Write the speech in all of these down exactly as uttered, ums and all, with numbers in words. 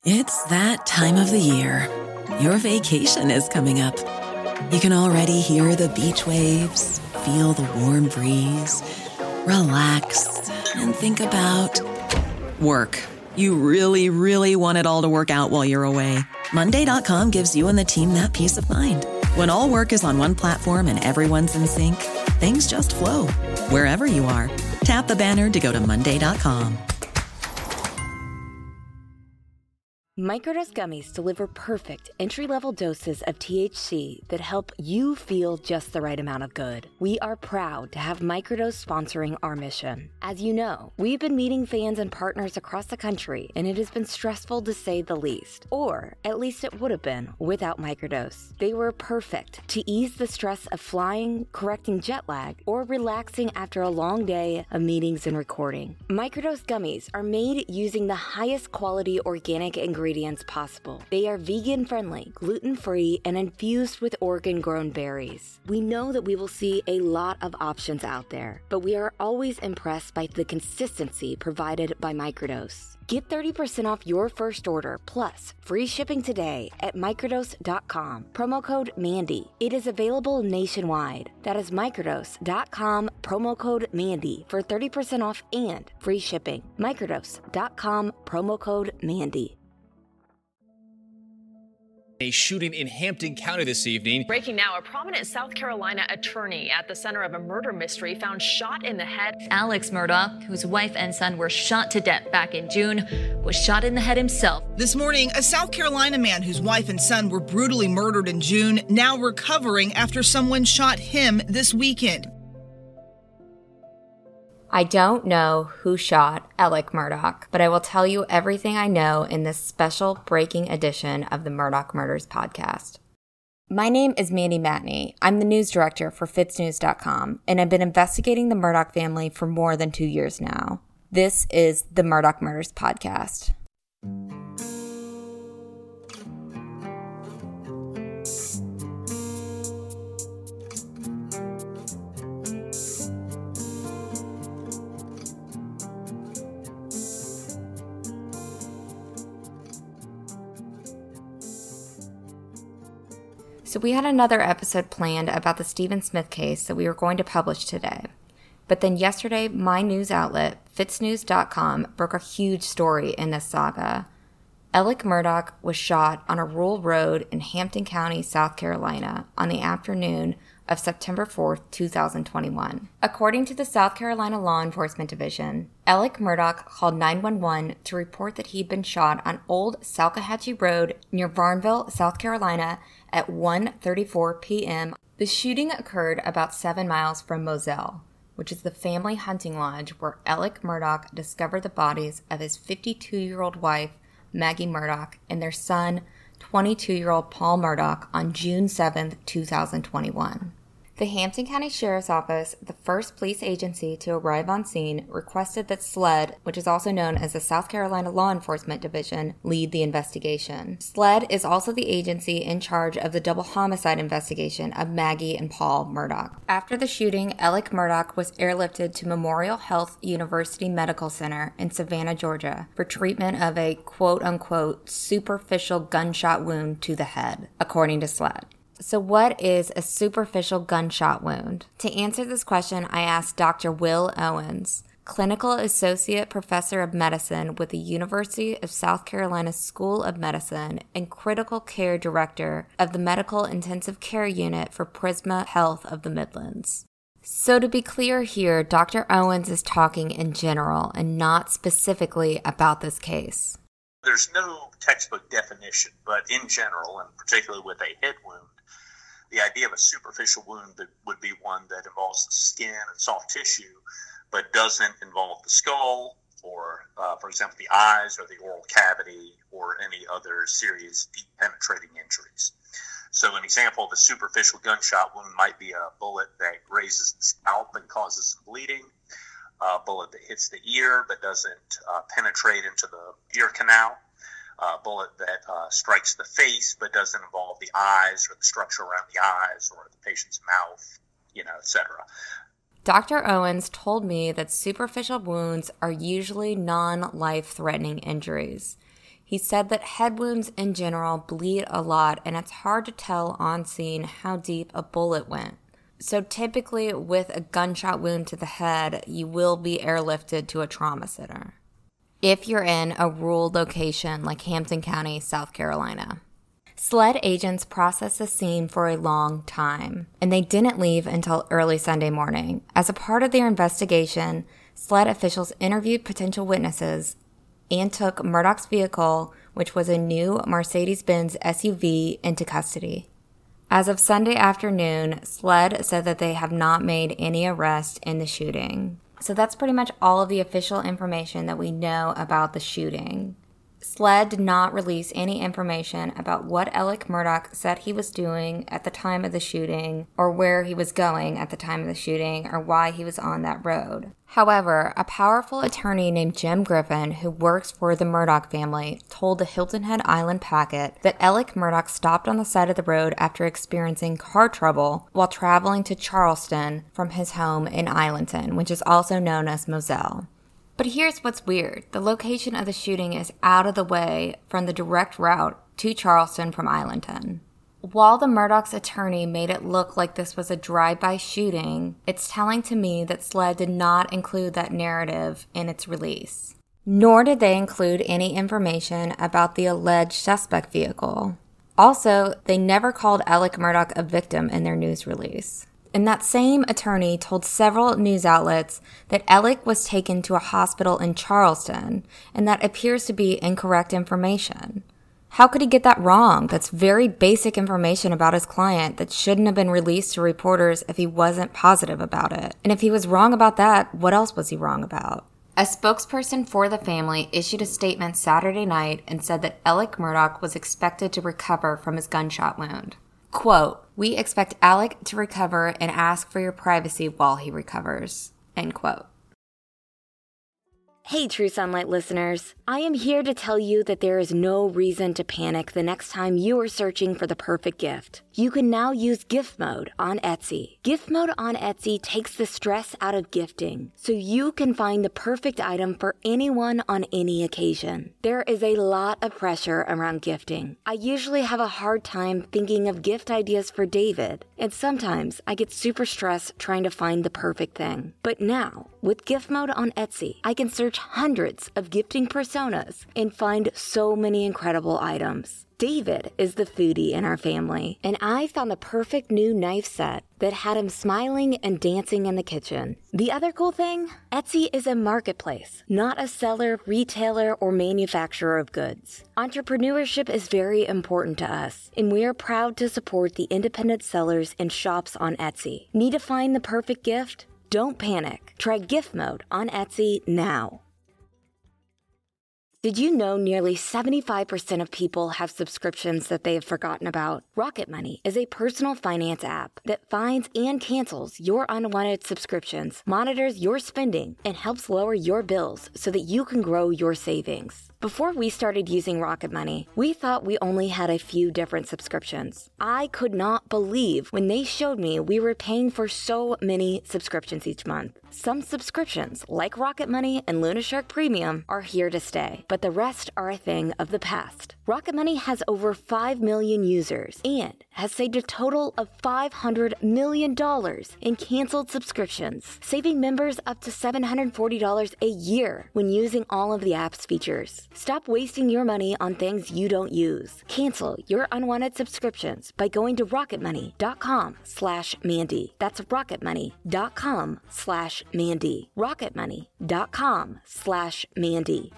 It's that time of the year. Your vacation is coming up. You can already hear the beach waves, feel the warm breeze, relax, and think about work. You really, really want it all to work out while you're away. Monday dot com gives you and the team that peace of mind. When all work is on one platform and everyone's in sync, things just flow. Wherever you are, tap the banner to go to Monday dot com. Microdose gummies deliver perfect entry-level doses of T H C that help you feel just the right amount of good. We are proud to have Microdose sponsoring our mission. As you know, we've been meeting fans and partners across the country, and it has been stressful to say the least. Or, at least it would have been without Microdose. They were perfect to ease the stress of flying, correcting jet lag, or relaxing after a long day of meetings and recording. Microdose gummies are made using the highest quality organic ingredients ingredients possible. They are vegan-friendly, gluten-free, and infused with Oregon-grown berries. We know that we will see a lot of options out there, but we are always impressed by the consistency provided by Microdose. Get thirty percent off your first order, plus free shipping today at microdose dot com. Promo code Mandy. It is available nationwide. That is microdose dot com, promo code Mandy for thirty percent off and free shipping. microdose dot com, promo code Mandy. A shooting in Hampton County this evening. Breaking now, a prominent South Carolina attorney at the center of a murder mystery found shot in the head. Alex Murdaugh, whose wife and son were shot to death back in June, was shot in the head himself. This morning, a South Carolina man whose wife and son were brutally murdered in June, now recovering after someone shot him this weekend. I don't know who shot Alec Murdaugh, but I will tell you everything I know in this special breaking edition of the Murdaugh Murders podcast. My name is Mandy Matney. I'm the news director for Fitz News dot com, and I've been investigating the Murdaugh family for more than two years now. This is the Murdaugh Murders podcast. So we had another episode planned about the Stephen Smith case that we were going to publish today. But then yesterday, my news outlet, Fitz News dot com, broke a huge story in this saga. Alec Murdaugh was shot on a rural road in Hampton County, South Carolina, on the afternoon of September fourth, two thousand twenty-one. According to the South Carolina Law Enforcement Division, Alec Murdaugh called nine one one to report that he'd been shot on Old Salkehatchie Road near Varnville, South Carolina at one thirty-four p.m. The shooting occurred about seven miles from Moselle, which is the family hunting lodge where Alec Murdaugh discovered the bodies of his fifty-two-year-old wife, Maggie Murdaugh, and their son, twenty-two-year-old Paul Murdaugh, on June seventh, two thousand twenty-one. The Hampton County Sheriff's Office, the first police agency to arrive on scene, requested that SLED, which is also known as the South Carolina Law Enforcement Division, lead the investigation. SLED is also the agency in charge of the double homicide investigation of Maggie and Paul Murdaugh. After the shooting, Alec Murdaugh was airlifted to Memorial Health University Medical Center in Savannah, Georgia, for treatment of a quote-unquote superficial gunshot wound to the head, according to SLED. So what is a superficial gunshot wound? To answer this question, I asked Doctor Will Owens, Clinical Associate Professor of Medicine with the University of South Carolina School of Medicine and Critical Care Director of the Medical Intensive Care Unit for Prisma Health of the Midlands. So to be clear here, Doctor Owens is talking in general and not specifically about this case. There's no textbook definition, but in general, and particularly with a head wound, the idea of a superficial wound that would be one that involves the skin and soft tissue, but doesn't involve the skull or, uh, for example, the eyes or the oral cavity or any other serious deep penetrating injuries. So an example of a superficial gunshot wound might be a bullet that grazes the scalp and causes some bleeding, a bullet that hits the ear but doesn't uh, penetrate into the ear canal, a bullet that uh, strikes the face but doesn't involve the eyes or the structure around the eyes or the patient's mouth, you know, et cetera. Doctor Owens told me that superficial wounds are usually non-life-threatening injuries. He said that head wounds in general bleed a lot, and it's hard to tell on scene how deep a bullet went. So typically with a gunshot wound to the head, you will be airlifted to a trauma center if you're in a rural location like Hampton County, South Carolina. SLED agents processed the scene for a long time, and they didn't leave until early Sunday morning. As a part of their investigation, SLED officials interviewed potential witnesses and took Murdaugh's vehicle, which was a new Mercedes-Benz S U V, into custody. As of Sunday afternoon, SLED said that they have not made any arrests in the shooting. So that's pretty much all of the official information that we know about the shooting. SLED did not release any information about what Alec Murdaugh said he was doing at the time of the shooting, or where he was going at the time of the shooting, or why he was on that road. However, a powerful attorney named Jim Griffin, who works for the Murdaugh family, told the Hilton Head Island Packet that Alec Murdaugh stopped on the side of the road after experiencing car trouble while traveling to Charleston from his home in Islandton, which is also known as Moselle. But here's what's weird. The location of the shooting is out of the way from the direct route to Charleston from Islandton. While the Murdaugh's attorney made it look like this was a drive-by shooting, it's telling to me that SLED did not include that narrative in its release. Nor did they include any information about the alleged suspect vehicle. Also, they never called Alec Murdaugh a victim in their news release. And that same attorney told several news outlets that Alec was taken to a hospital in Charleston, and that appears to be incorrect information. How could he get that wrong? That's very basic information about his client that shouldn't have been released to reporters if he wasn't positive about it. And if he was wrong about that, what else was he wrong about? A spokesperson for the family issued a statement Saturday night and said that Alec Murdaugh was expected to recover from his gunshot wound. Quote, "We expect Alec to recover and ask for your privacy while he recovers." End quote. Hey, True Sunlight listeners. I am here to tell you that there is no reason to panic the next time you are searching for the perfect gift. You can now use gift mode on Etsy. Gift mode on Etsy takes the stress out of gifting, so you can find the perfect item for anyone on any occasion. There is a lot of pressure around gifting. I usually have a hard time thinking of gift ideas for David, and sometimes I get super stressed trying to find the perfect thing. But now, with gift mode on Etsy, I can search hundreds of gifting personas and find so many incredible items. David is the foodie in our family, and I found the perfect new knife set that had him smiling and dancing in the kitchen. The other cool thing? Etsy is a marketplace, not a seller, retailer, or manufacturer of goods. Entrepreneurship is very important to us, and we are proud to support the independent sellers and shops on Etsy. Need to find the perfect gift? Don't panic. Try gift mode on Etsy now. Did you know nearly seventy-five percent of people have subscriptions that they have forgotten about? Rocket Money is a personal finance app that finds and cancels your unwanted subscriptions, monitors your spending, and helps lower your bills so that you can grow your savings. Before we started using Rocket Money, we thought we only had a few different subscriptions. I could not believe when they showed me we were paying for so many subscriptions each month. Some subscriptions, like Rocket Money and Luna Shark Premium, are here to stay, but the rest are a thing of the past. Rocket Money has over five million users and has saved a total of five hundred million dollars in canceled subscriptions, saving members up to seven hundred forty dollars a year when using all of the app's features. Stop wasting your money on things you don't use. Cancel your unwanted subscriptions by going to rocketmoney.com slash Mandy. That's rocketmoney.com slash Mandy. rocketmoney.com slash Mandy.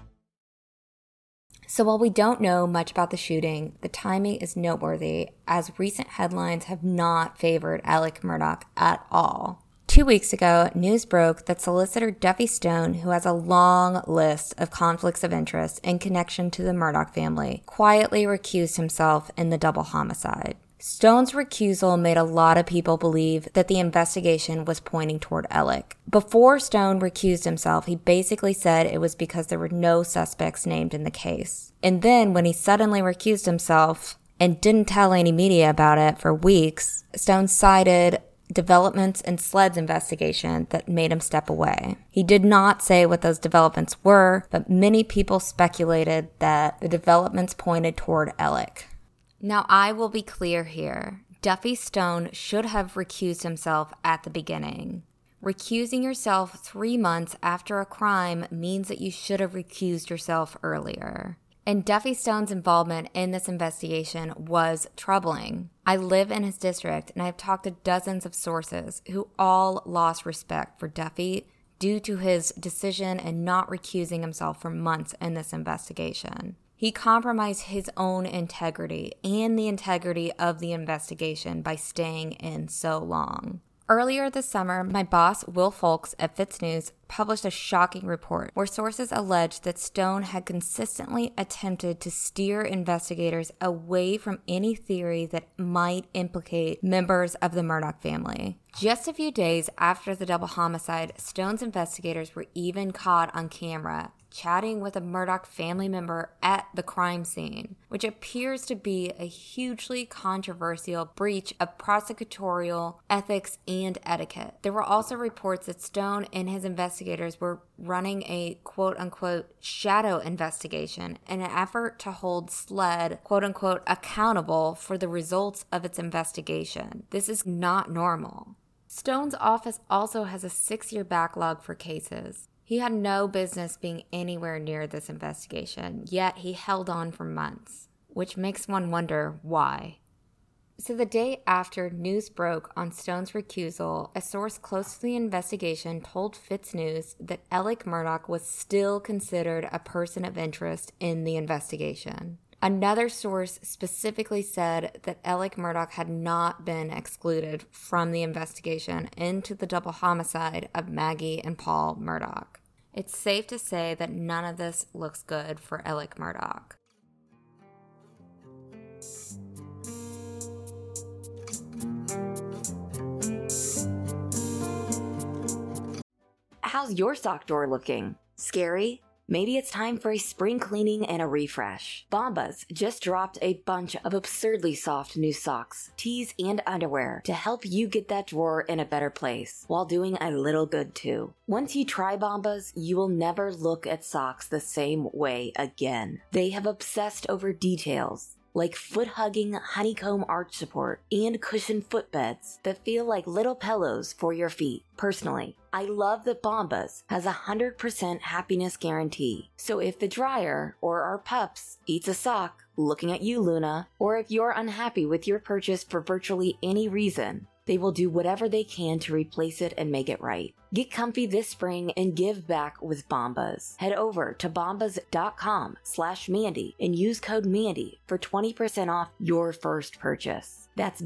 So while we don't know much about the shooting, the timing is noteworthy as recent headlines have not favored Alec Murdaugh at all. Two weeks ago, news broke that solicitor Duffy Stone, who has a long list of conflicts of interest in connection to the Murdaugh family, quietly recused himself in the double homicide. Stone's recusal made a lot of people believe that the investigation was pointing toward Alec. Before Stone recused himself, he basically said it was because there were no suspects named in the case. And then when he suddenly recused himself and didn't tell any media about it for weeks, Stone cited developments in SLED's investigation that made him step away. He did not say what those developments were, but many people speculated that the developments pointed toward Alec. Now, I will be clear here. Duffy Stone should have recused himself at the beginning. Recusing yourself three months after a crime means that you should have recused yourself earlier. And Duffy Stone's involvement in this investigation was troubling. I live in his district, and I've talked to dozens of sources who all lost respect for Duffy due to his decision and not recusing himself for months in this investigation. He compromised his own integrity and the integrity of the investigation by staying in so long. Earlier this summer, my boss, Will Folks at FitzNews, published a shocking report where sources alleged that Stone had consistently attempted to steer investigators away from any theory that might implicate members of the Murdaugh family. Just a few days after the double homicide, Stone's investigators were even caught on camera chatting with a Murdaugh family member at the crime scene, which appears to be a hugely controversial breach of prosecutorial ethics and etiquette. There were also reports that Stone and his investigators were running a quote-unquote shadow investigation in an effort to hold SLED quote-unquote accountable for the results of its investigation. This is not normal. Stone's office also has a six-year backlog for cases. He had no business being anywhere near this investigation, yet he held on for months, which makes one wonder why. So the day after news broke on Stone's recusal, a source close to the investigation told FitzNews that Alec Murdaugh was still considered a person of interest in the investigation. Another source specifically said that Alec Murdaugh had not been excluded from the investigation into the double homicide of Maggie and Paul Murdaugh. It's safe to say that none of this looks good for Alec Murdaugh. How's your sock drawer looking? Scary? Maybe it's time for a spring cleaning and a refresh. Bombas just dropped a bunch of absurdly soft new socks, tees, and underwear to help you get that drawer in a better place while doing a little good too. Once you try Bombas, you will never look at socks the same way again. They have obsessed over details like foot-hugging honeycomb arch support and cushioned footbeds that feel like little pillows for your feet. Personally, I love that Bombas has a one hundred percent happiness guarantee. So if the dryer or our pups eats a sock, looking at you, Luna, or if you're unhappy with your purchase for virtually any reason, they will do whatever they can to replace it and make it right. Get comfy this spring and give back with Bombas. Head over to bombas.com slash Mandy and use code Mandy for twenty percent off your first purchase. That's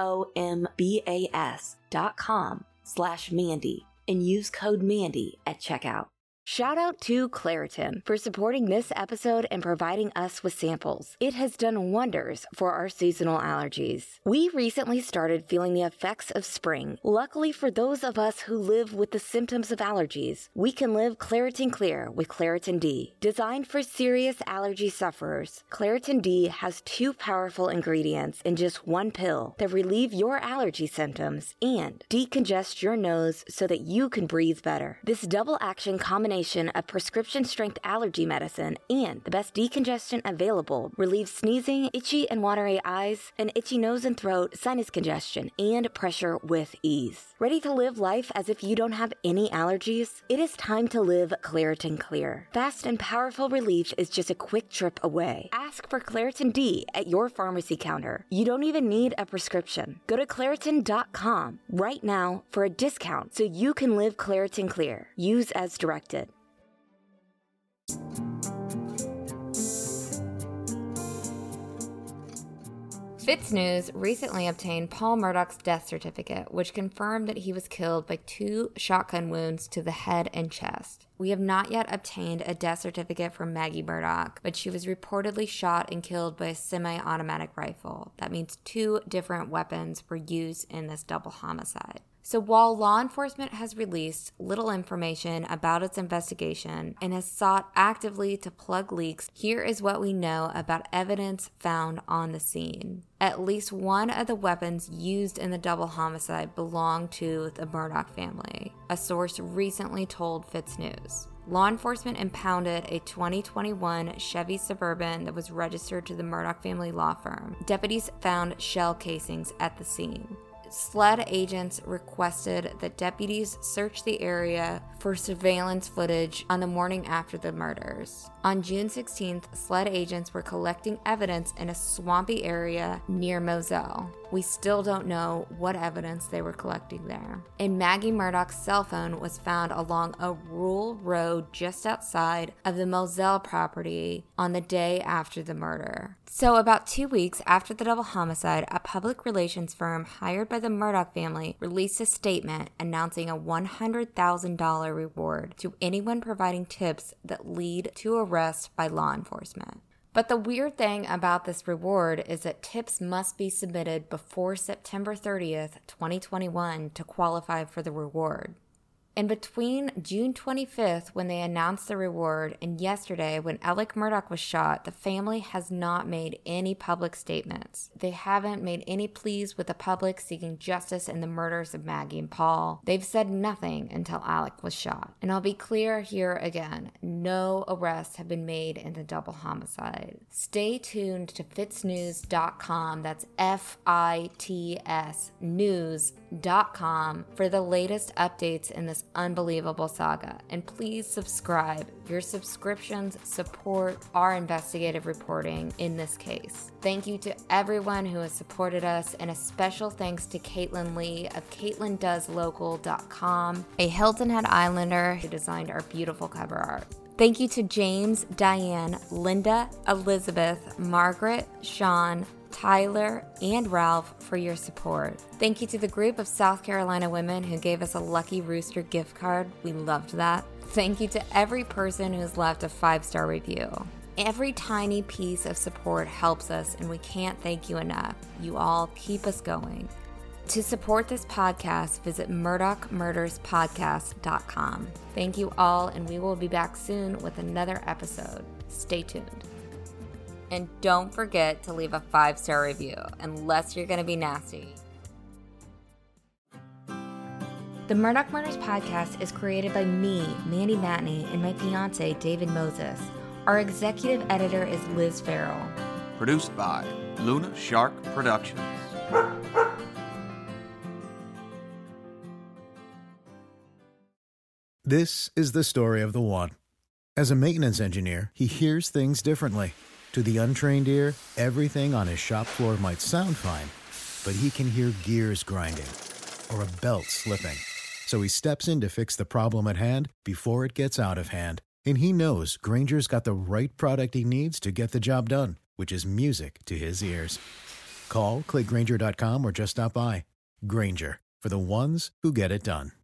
B-O-M-B-A-S dot com slash Mandy and use code Mandy at checkout. Shout out to Claritin for supporting this episode and providing us with samples. It has done wonders for our seasonal allergies. We recently started feeling the effects of spring. Luckily for those of us who live with the symptoms of allergies, we can live Claritin Clear with Claritin D. Designed for serious allergy sufferers, Claritin D has two powerful ingredients in just one pill that relieve your allergy symptoms and decongest your nose so that you can breathe better. This double-action combination of prescription-strength allergy medicine and the best decongestion available relieves sneezing, itchy and watery eyes, an itchy nose and throat, sinus congestion, and pressure with ease. Ready to live life as if you don't have any allergies? It is time to live Claritin Clear. Fast and powerful relief is just a quick trip away. Ask for Claritin D at your pharmacy counter. You don't even need a prescription. Go to Claritin dot com right now for a discount so you can live Claritin Clear. Use as directed. FitzNews recently obtained Paul Murdaugh's death certificate, which confirmed that he was killed by two shotgun wounds to the head and chest. We have not yet obtained a death certificate for Maggie Murdaugh, but she was reportedly shot and killed by a semi-automatic rifle. That means two different weapons were used in this double homicide. So while law enforcement has released little information about its investigation and has sought actively to plug leaks, here is what we know about evidence found on the scene. At least one of the weapons used in the double homicide belonged to the Murdaugh family, a source recently told Fitz News. Law enforcement impounded a twenty twenty-one Chevy Suburban that was registered to the Murdaugh family law firm. Deputies found shell casings at the scene. SLED agents requested that deputies search the area for surveillance footage on the morning after the murders. On June sixteenth, SLED agents were collecting evidence in a swampy area near Moselle. We still don't know what evidence they were collecting there. And Maggie Murdaugh's cell phone was found along a rural road just outside of the Moselle property on the day after the murder. So about two weeks after the double homicide, a public relations firm hired by the Murdaugh family released a statement announcing a one hundred thousand dollars reward to anyone providing tips that lead to arrest by law enforcement. But the weird thing about this reward is that tips must be submitted before September thirtieth, twenty twenty-one to qualify for the reward. In between June twenty-fifth, when they announced the reward, and yesterday, when Alec Murdaugh was shot, the family has not made any public statements. They haven't made any pleas with the public seeking justice in the murders of Maggie and Paul. They've said nothing until Alec was shot. And I'll be clear here again, no arrests have been made in the double homicide. Stay tuned to fitz news dot com, that's F I T S news dot com, for the latest updates in this unbelievable saga. And please subscribe. Your subscriptions support our investigative reporting in this case. Thank you to everyone who has supported us, and a special thanks to Caitlin Lee of caitlin does local dot com, a Hilton Head Islander who designed our beautiful cover art. Thank you to James, Diane, Linda, Elizabeth, Margaret, Sean, Tyler, and Ralph for your support. Thank you to the group of South Carolina women who gave us a Lucky Rooster gift card. We loved that. Thank you to every person who's left a five-star review. Every tiny piece of support helps us, and we can't thank you enough. You all keep us going. To support this podcast, visit murdaugh murders podcast dot com. Thank you all, and we will be back soon with another episode. Stay tuned. And don't forget to leave a five-star review, unless you're going to be nasty. The Murdaugh Murders podcast is created by me, Mandy Matney, and my fiance, David Moses. Our executive editor is Liz Farrell. Produced by Luna Shark Productions. This is the story of the one. As a maintenance engineer, he hears things differently. To the untrained ear, everything on his shop floor might sound fine, but he can hear gears grinding or a belt slipping. So he steps in to fix the problem at hand before it gets out of hand. And he knows Grainger's got the right product he needs to get the job done, which is music to his ears. Call, click Grainger dot com, or just stop by. Grainger, for the ones who get it done.